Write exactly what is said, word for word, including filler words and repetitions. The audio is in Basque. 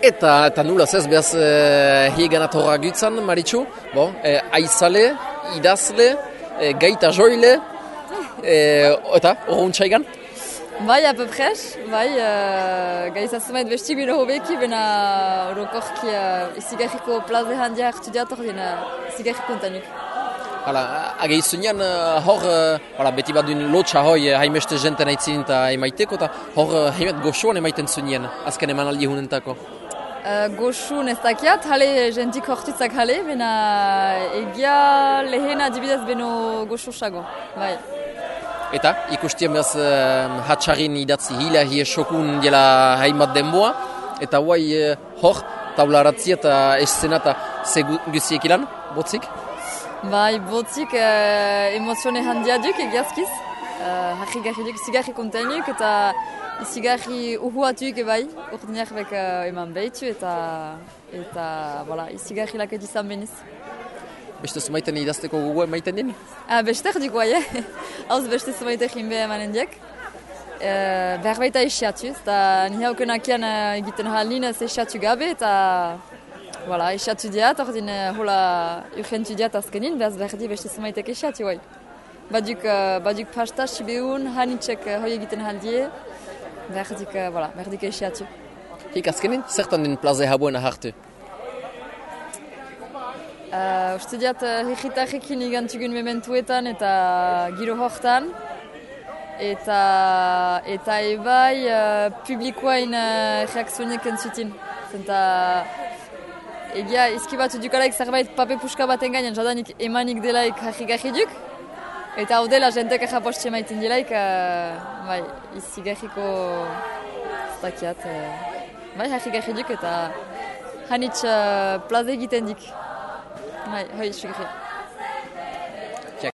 Eta, eta nulaz ez, behaz, e, hiegan atorra gutzan, Maritxu, bon, e, aizale, idazle, e, gaita joile, e, eta, horreuntxaigan? Bai, a peu près, bai, uh, gaiza zumait bestik bino hobeki, bena orokorki uh, izigarriko plaze handia hartu diat hor dina izigarriko ontanuk. Hala, ageizunean hor, uh, beti bat duen lotxa hoi, haimeste jenten aitzin eta emaiteko, eta hor uh, haimet goxuan emaiten zunien, azken eman aldi hunentako. Uh, goxun ez dakiat, hale jentik hortitzak hale, bena egia lehena dibidez beno goxosago, bai. Eta, ikustien behaz uh, hatxarin idatzi hila hie sokun dela hainbat denboa, eta guai uh, hor, taularatzi eta eszena eta ze guziek ilan, botzik? Bai, botzik uh, emozione handia duk egiazkiz, uh, harri-garri duk, zigarri kontainuk eta izigarri uhuatuk ebai, urdinak bek uh, eman behitu eta, eta voilà, izigarri laket izan beniz. Beste zumaiten idazteko gogo emaiten din? Ah, beste erdik guai, eh? Hauz beste zumaiten jinbe emanen diak. E, behar baita esiatu, eta ni haukenakian egiten halin ez esiatu gabe, eta voilà, esiatu diat, ordin hola urgentu diat azkenin, behaz behar di beste zumaitek esiatu guai. Baduk, uh, baduk pasta, sibeun, hanitzek hoi egiten haldie, behar dik, uh, voilà, behar dik esiatu. Hik azkenin, zertan din plaze habuena hartu? Uh, uste diat, uh, higitarrekin igantugun mementuetan eta giro hortan. Eta, eta ebai uh, publikoain uh, reakzionek entzutin. Zenta, egia, izki bat dukalaik zerbait pape puska baten gainean, jadanik emanik delaik harri-garri duk. Eta hau dela jentek errapostxe maiten delaik, uh, bai, izigarriko ztakiat. Uh, bai, harri-garri duk eta hanitz uh, plaze egiten dik. Bai, hoi, sugri.